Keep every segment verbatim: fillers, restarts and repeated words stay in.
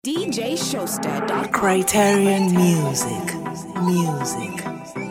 D J Showster dot com. Criterion Music. Music.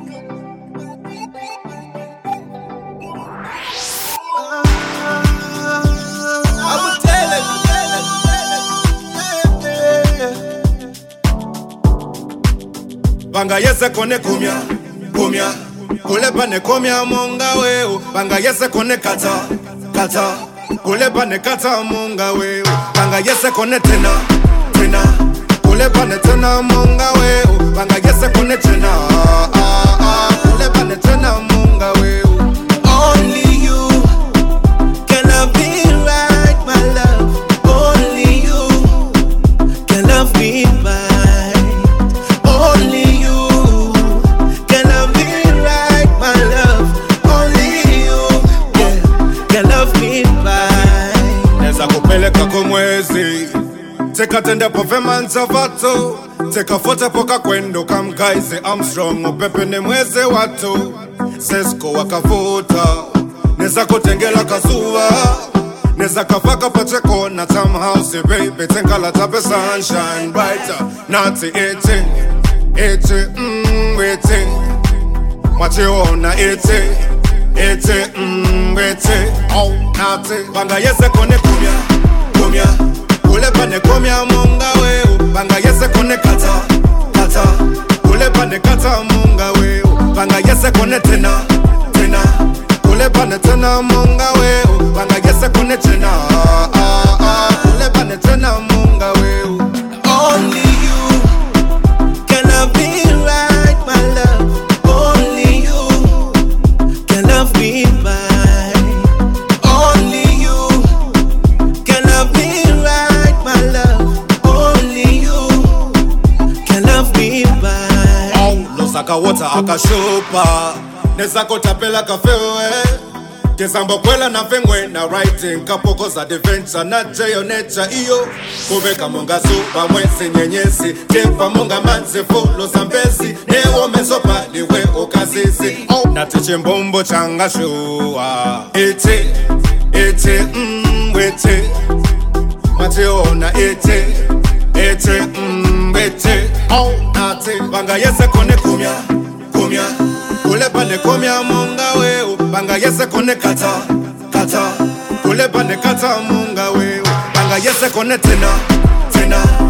Banga yese kone kumya, kumya Kulepa ne komya monga weo Banga yese kone kata, kata Kulepa ne kata monga weo Banga yese kone tena, tena Kulepa ne tena monga weo Banga yese kone tena ah, ah, ah. Kulepa ne tena monga weo. Only you can love me right, my love. Only you can love me right. Only you can love me right, my love. Only you yeah, can love me right. Neza kupeleka kumwezi Teka tende pove manzavato Teka fote poka kwendo kamkaizi Armstrong upepe ni mweze watu Sesko wakavuta Neza kutengela kazuwa Neza kafaka pacheko na tam house baby Tenkala tape sunshine brighter Nati iti Iti mmm witi Machiona iti Iti mmm witi Oh nati Banga yese kone kumya Kumya Kulepa ne komya monga weo Banga yese kone kata Kata Kulepa ne kata monga weo Banga yese kone tena Tena Kulepa ne tena monga weo Banga yese kone tena ah, ah, ah. Kulepa ne tena monga weo. Only you can love me right, my love. Only you can love me right. Only you can love me right, my love. Only you can love me right. Oh, losaka water akashupa Neza kotapela kafewe Kesambo kwela na fengwe na writing Kapoko za adventure na jayo nature iyo Kubeka monga supa mwesi nyenyesi Kepa monga manse fulo zambesi Newo mesopa liwe okasisi Oh, natiche mbombo changa shua Iti, iti, mmm, witi Mationa iti, iti, mmm, witi Oh, nati, banga yese kone kumya, kumya Kulepa ne komya monga weo Banga yese kone kata, kata Kulepa ne kata monga weo Banga yese kone tena, tena